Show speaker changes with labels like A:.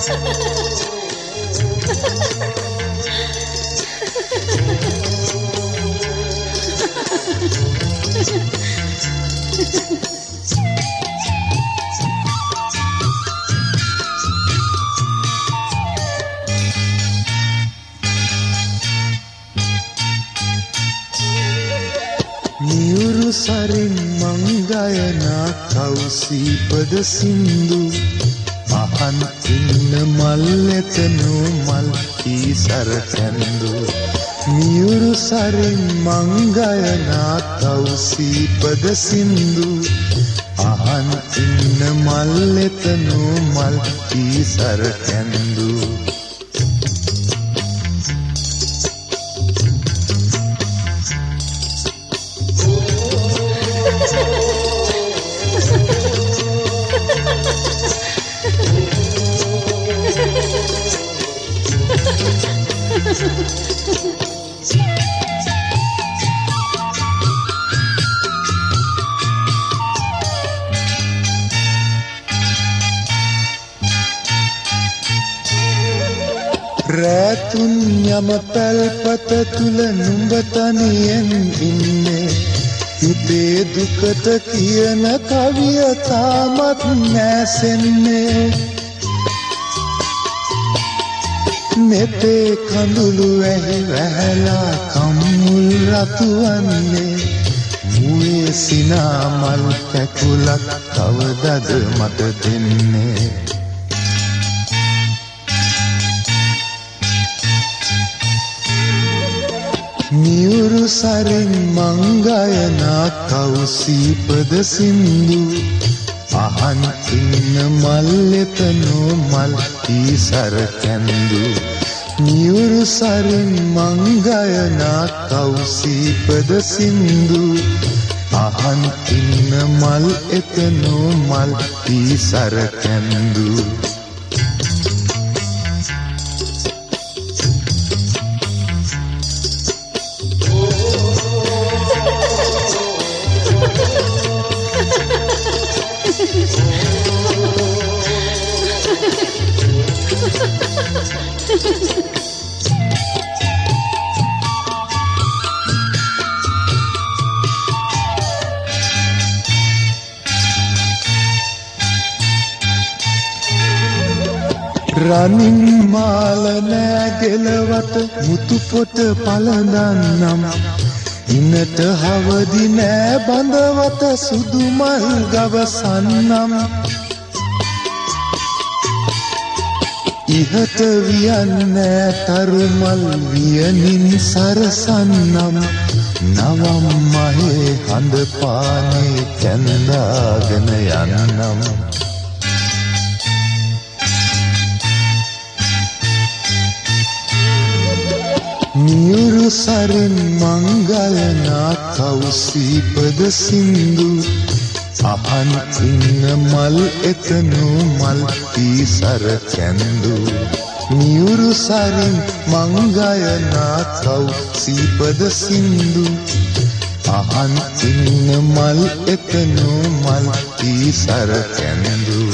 A: නියුරු සරින් මංගයනා කවුසීපද සින්දු අහන් ඉන්න මල් එතනෝ මල් කීසර කැන්දු නියුරු සරින් මංගයනා කවුසීපද සින්දු අහන් ඉන්න මල් එතනෝ මල් කීසර කැන්දු රැතුන් යම පැල්පත තුල නුඹ තනියෙන් ඉන්නේ හිතේ දුකට කියන කවිය තාමත් නැසෙන්නේ මෙතේ කඳුළු වැහි වැහැලා කම්මුල් රතුවන්නේ මුවේ සිනා මල් කැකුලක් කවදද මට දෙන්නේ නියුරු සරින් මංගයනා කවුසීපද සින්දු අහන් ඉන්න මල් එතනෝ මල් කීසර කැන්දු නියුරු සරින් මංගයනා කවුසීපද සින්දු අහන් ඉන්න මල් එතනෝ මල් කීසර කැන්දු රනින් මාල නෑගෙලවට මුතු පොට පලඳන්නම් ඉන්නට හවදි නෑ බඳවත සුදු මල් ගවසන්නම් ඉහත වියන්නෑ තරුමල් වියනින් සරසන්නම් නවම් මහේ හඳ පානේ කැඳාගෙන යන්නම් නියුරු සරින් මංගයනා කවුසීපද සින්දු අහන් ඉන්න මල් එතනෝ මල් කීසර කැන්දු නියුරු සරින් මංගයනා කවුසීපද සින්දු අහන් ඉන්න මල් එතනෝ මල් කීසර කැන්දු